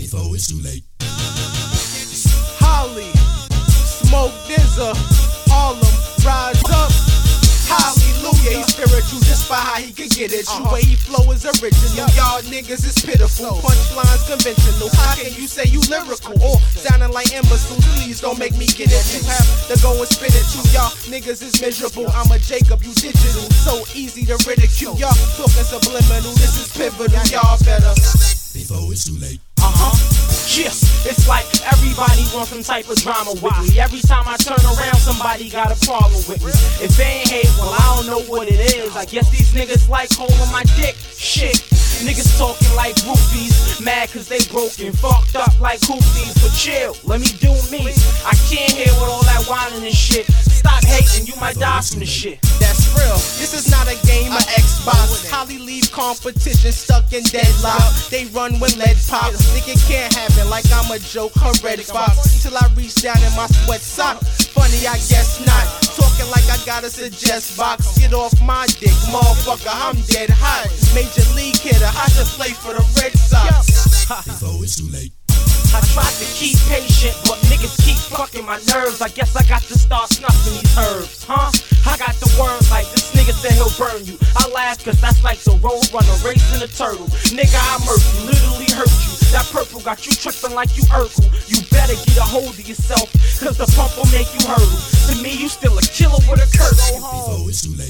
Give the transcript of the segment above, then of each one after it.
before it's too late. Holly, Smoke Dizza, Harlem, rise up. Hallelujah, he's spiritual just by how he can get it. The way he flow is original. Y'all niggas is pitiful. Punchlines conventional. How can you say you lyrical or sounding like imbeciles? Please don't make me get it. You have to go and spit it too. Y'all niggas is miserable. I'm a Jacob, you digital. So easy to ridicule. Y'all talking subliminal. This is pivotal. Y'all better before it's too late. Yeah, it's like everybody wants some type of drama with me. Every time I turn around, somebody got a problem with me. If they ain't hate, well, I don't know what it is. I guess these niggas like holding my dick. Shit. Niggas talking like groupies, mad cause they broken, fucked up like hoopies. But chill, let me do me. I can't hear with all that whining and shit. Stop hating, you might die from the shit. That's real. This is not a game of Xbox. Holly leave competition stuck in deadlock. They run when lead pops. Think it can't happen like I'm a joke. Her red box till I reach down in my sweat sock. Funny, I guess not. Talking like I got a suggest box. Get off my dick, motherfucker. I'm dead hot. Major league hitter. I should play for the Red Sox. Before it's too late. I tried to keep patient, but niggas keep fucking my nerves. I guess I got to start snuffing these herbs, huh? I got the words like this nigga said he'll burn you. I laugh cause that's like the road runner racing a turtle. Nigga, I murk you, literally hurt you. That purple got you tripping like you Urkel. You better get a hold of yourself, cause the pump will make you hurdle. To me, you still a killer with a curse. Before it's too late.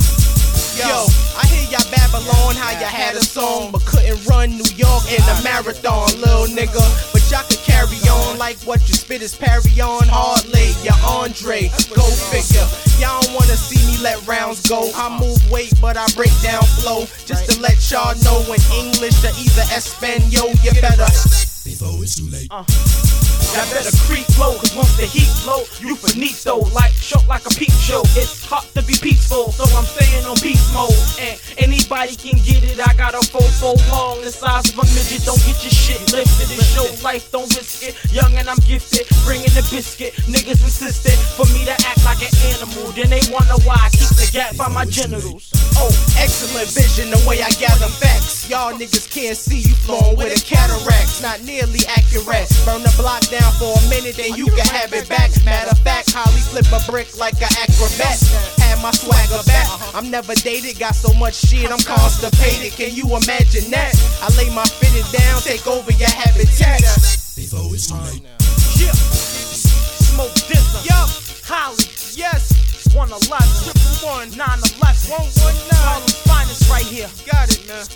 Yo, I hear y'all Babylon, how y'all had a song, but couldn't run New York in a marathon, little nigga. But y'all could carry on like what you spit is parry on. Hardly, ya Andre, go figure. Y'all don't wanna see me let rounds go. I move weight, but I break down flow. Just to let y'all know in English or either Espanol, you better. Before it's too late. Y'all better creep low, cause once the heat blow, you finito, like short like a peep show. It's hot to be peaceful, so I'm staying on beast mode. And anybody can get it, I got a fofo long, the size of a midget. Don't get your shit lifted, it's your life, don't risk it. Young and I'm gifted, bringing the biscuit. Niggas insisted for me to act like an animal. Then they wonder why I keep the gap by my genitals. Oh, excellent vision, the way I gather facts. Y'all niggas can't see you flowing with a cataract. Not nearly accurate. Burn the block down for a minute, then you can have it back. Matter of fact, Holly flip a brick like an acrobat. Had my swagger back. I'm never dated, got so much shit, I'm constipated. Can you imagine that? I lay my fitted down, take over your habitat. Before it's too late. Yeah. Smoke Dizza. Yup. Holly. Yes. 111. 111. 911. 119. Harlem's finest right here. Got it, man.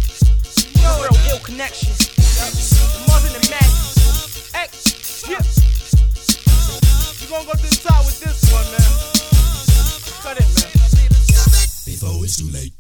Real ill connection. More than the magic. X. Yeah. You gonna go to the top with this one, man. Cut it, man. Before it's too late.